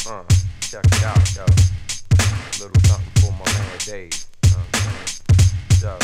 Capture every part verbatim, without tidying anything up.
Uh, check it out, yo. Little something for my man Dave. Uh, yo.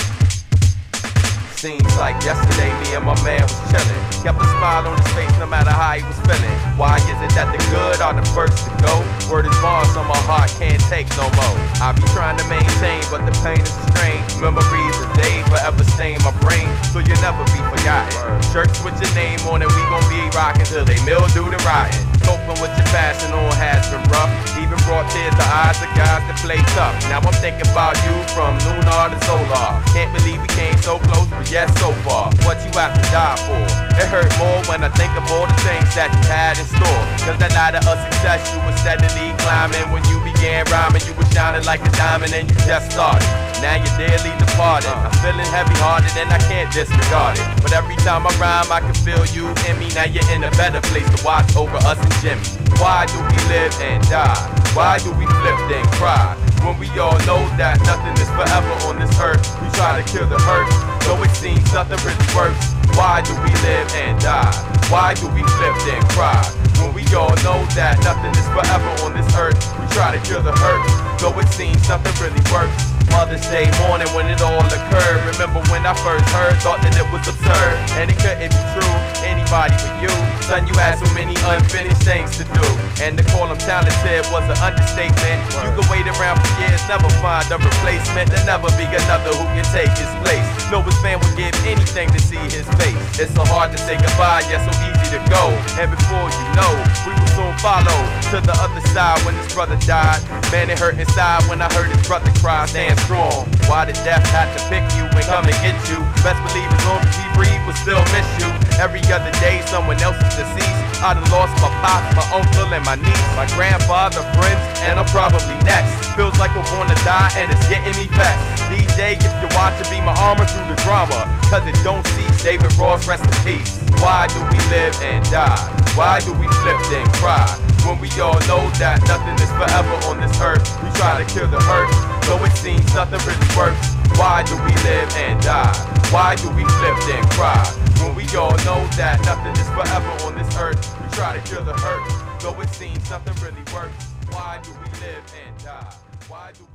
Seems like yesterday me and my man was chillin'. Kept a smile on his face no matter how he was feeling. Why is it that the good are the first to go? Word is bars on my heart, can't take no more. I be trying to maintain, but the pain is strange. Memories of days forever stain my brain, so you'll never be forgotten. Shirts with your name on it, we gon' be rockin' till they mildew and rotten. Coping with your passion on has been rough. Even brought tears to eyes of guys that play tough. Now I'm thinking about you from lunar to solar. Can't believe we came so close, but yes, so far. What you have to die for? It hurt more when I think of all the things that you had in store. Cause that ladder of success you were steadily climbing. When you began rhyming, you were shining like a diamond and you just started. Now you're dearly departed. I'm feeling heavy hearted and I can't disregard it. But every time I rhyme, I can feel you in me. Now you're in a better place to watch over us and Jimmy. Why do we live and die? Why do we flip then cry? When we all know that nothing is forever on this earth. We try to kill the hurt, though it seems nothing really works. Why do we live and die? Why do we flip then cry? When we all know that nothing is forever on this earth. We try to kill the hurt, though it seems nothing really works. Mother's Day morning when it all occurred. Remember when I first heard, thought that it was absurd. And it couldn't be true, anybody but you. Son, you had so many unfinished things to do. And to call him talented was an understatement. You could wait around for years, never find a replacement. There'll never be another who can take his place. Know his fan would give anything to see his face. It's so hard to say goodbye, yet so easy to go. And before you know, we will soon follow to the other side when his brother died. Man, it hurt inside when I heard his brother cry. Stand strong. Why did death have to pick you and come and get you? Best believe as long as we breathe, we'll still miss you. Every other day, someone else is deceased. I done lost my pops, my uncle, and my niece, my grandfather, friends, and I'm probably next. Feels like we're born to die, and it's getting me vexed. D J, if you watch it, be my armor through the drama, cause it don't cease. David Ross, rest in peace. Why do we live and die? Why do we flip then cry? When we all know that nothing is forever on this earth. We try to kill the hurt, though it seems nothing really works. Why do we live and die? Why do we flip then cry? When we all know that nothing is forever on this earth. We try to kill the hurt, though it seems nothing really works. Why do we live and die? Why do